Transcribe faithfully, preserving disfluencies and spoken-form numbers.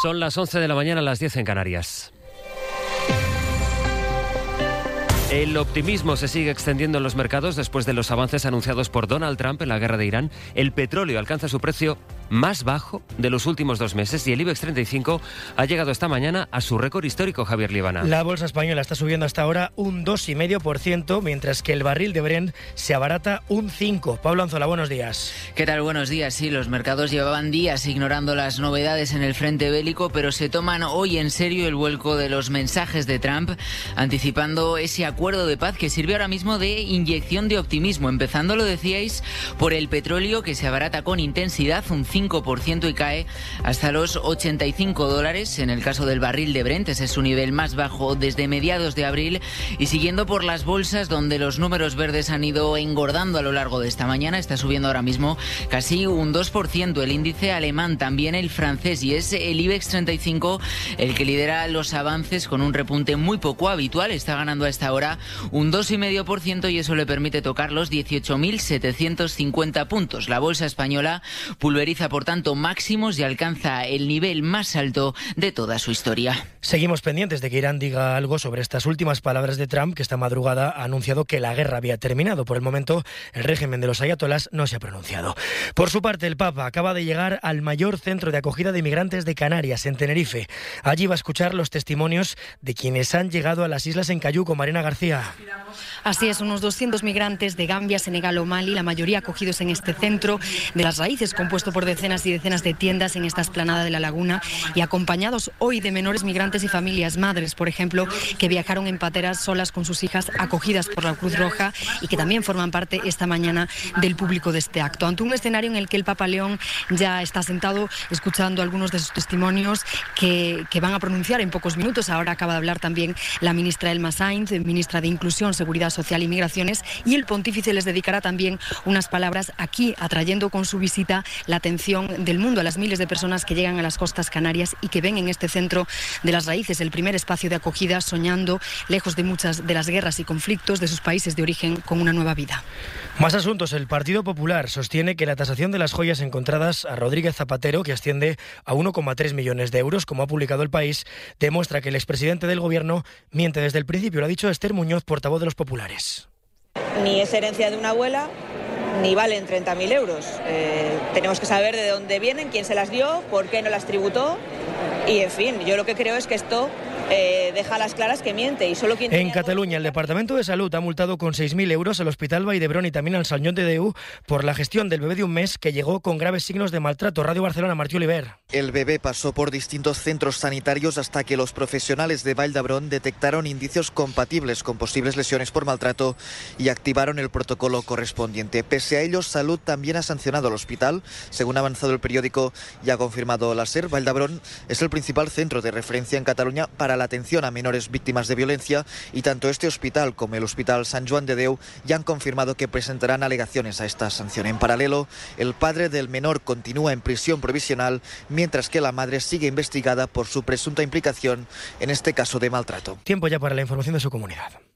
Son las once de la mañana, las diez en Canarias. El optimismo se sigue extendiendo en los mercados después de los avances anunciados por Donald Trump en la guerra de Irán. El petróleo alcanza su precio más bajo de los últimos dos meses y el IBEX treinta y cinco ha llegado esta mañana a su récord histórico, Javier Líbana. La bolsa española está subiendo hasta ahora un dos coma cinco por ciento, mientras que el barril de Brent se abarata un cinco por ciento. Pablo Anzola, buenos días. ¿Qué tal? Buenos días. Sí, los mercados llevaban días ignorando las novedades en el frente bélico, pero se toman hoy en serio el vuelco de los mensajes de Trump, anticipando ese acuerdo de paz que sirve ahora mismo de inyección de optimismo, empezando, lo decíais, por el petróleo, que se abarata con intensidad un cinco por ciento y cae hasta los ochenta y cinco dólares. En el caso del barril de Brent, ese es su nivel más bajo desde mediados de abril, y siguiendo por las bolsas, donde los números verdes han ido engordando a lo largo de esta mañana. Está subiendo ahora mismo casi un dos por ciento el índice alemán, también el francés, y es el IBEX treinta y cinco el que lidera los avances con un repunte muy poco habitual. Está ganando a esta hora un dos coma cinco por ciento y eso le permite tocar los dieciocho mil setecientos cincuenta puntos. La bolsa española pulveriza, por tanto, máximos y alcanza el nivel más alto de toda su historia. Seguimos pendientes de que Irán diga algo sobre estas últimas palabras de Trump, que esta madrugada ha anunciado que la guerra había terminado. Por el momento, el régimen de los ayatolás no se ha pronunciado. Por su parte, el Papa acaba de llegar al mayor centro de acogida de inmigrantes de Canarias, en Tenerife. Allí va a escuchar los testimonios de quienes han llegado a las islas en Cayuco. Marina García. Así es, unos doscientos migrantes de Gambia, Senegal o Mali, la mayoría acogidos en este centro de las raíces, compuesto por decenas y decenas de tiendas en esta explanada de la laguna, y acompañados hoy de menores migrantes y familias, madres, por ejemplo, que viajaron en pateras solas con sus hijas, acogidas por la Cruz Roja, y que también forman parte esta mañana del público de este acto. Ante un escenario en el que el Papa León ya está sentado escuchando algunos de sus testimonios que, que van a pronunciar en pocos minutos. Ahora acaba de hablar también la ministra Elma Sainz, ministra de Inclusión, Seguridad Social y Migraciones, y el pontífice les dedicará también unas palabras aquí, atrayendo con su visita la atención del mundo a las miles de personas que llegan a las costas canarias y que ven en este centro de las raíces el primer espacio de acogida, soñando, lejos de muchas de las guerras y conflictos de sus países de origen, con una nueva vida. Más asuntos. El Partido Popular sostiene que la tasación de las joyas encontradas a Rodríguez Zapatero, que asciende a uno coma tres millones de euros, como ha publicado El País, demuestra que el expresidente del Gobierno miente desde el principio. Lo ha dicho Esther Muñoz, portavoz de los populares. Ni es herencia de una abuela, ni valen treinta mil euros. Eh, tenemos que saber de dónde vienen, quién se las dio, por qué no las tributó. Y, en fin, yo lo que creo es que esto eh, deja a las claras que miente. Y solo quien en Cataluña, el Departamento de Salud ha multado con seis mil euros al Hospital Vall d'Hebron y también al Sant Joan de Déu por la gestión del bebé de un mes que llegó con graves signos de maltrato. Radio Barcelona, Martí Oliver. El bebé pasó por distintos centros sanitarios hasta que los profesionales de Vall d'Hebron detectaron indicios compatibles con posibles lesiones por maltrato y activaron el protocolo correspondiente. Pese a ello, Salud también ha sancionado al hospital. Según ha avanzado el periódico y ha confirmado la SER, Vall d'Hebron es el principal centro de referencia en Cataluña para la atención a menores víctimas de violencia, y tanto este hospital como el Hospital Sant Joan de Déu ya han confirmado que presentarán alegaciones a esta sanción. En paralelo, el padre del menor continúa en prisión provisional, mientras que la madre sigue investigada por su presunta implicación en este caso de maltrato. Tiempo ya para la información de su comunidad.